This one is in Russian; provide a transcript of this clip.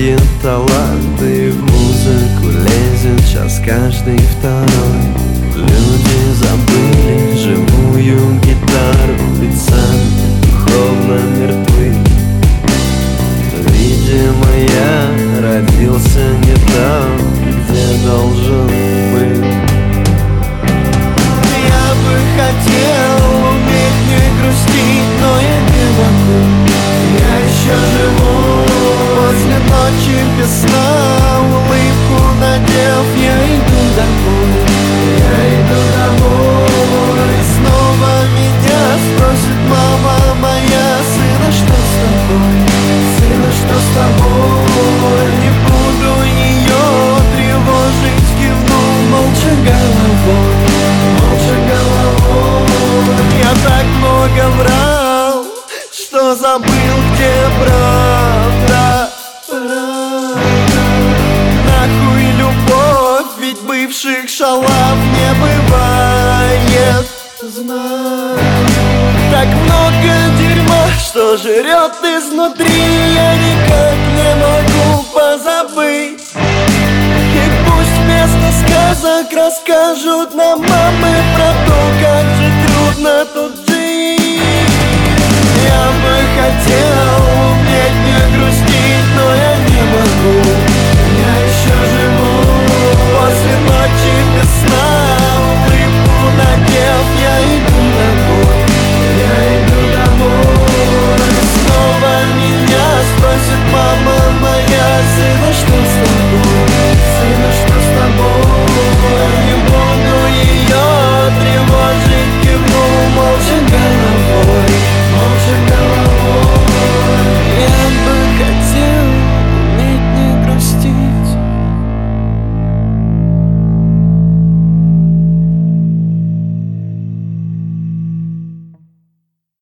видит таланты, в музыку лезет час каждый второй. Люди забыли живую гитару, ведь сами духовно мертвы. Видимо, я родился не там, где должен быть. Я бы хотел уметь не грустить, но я не могу. Я еще живу после ночи без сна, улыбку надев, я иду домой. Я иду домой, и снова меня спросит мама моя: сына, что с тобой? Сына, что с тобой? Не буду ее тревожить, кивнул молча головой. Молча головой. Я так много врал, что забыл, где правда. Нахуй любовь, ведь бывших шалав не бывает. Знаю, так много дерьма, что жрет изнутри, я никак не могу позабыть. И пусть вместо сказок расскажут нам мамы про то, как же трудно тут жить. Я бы хотел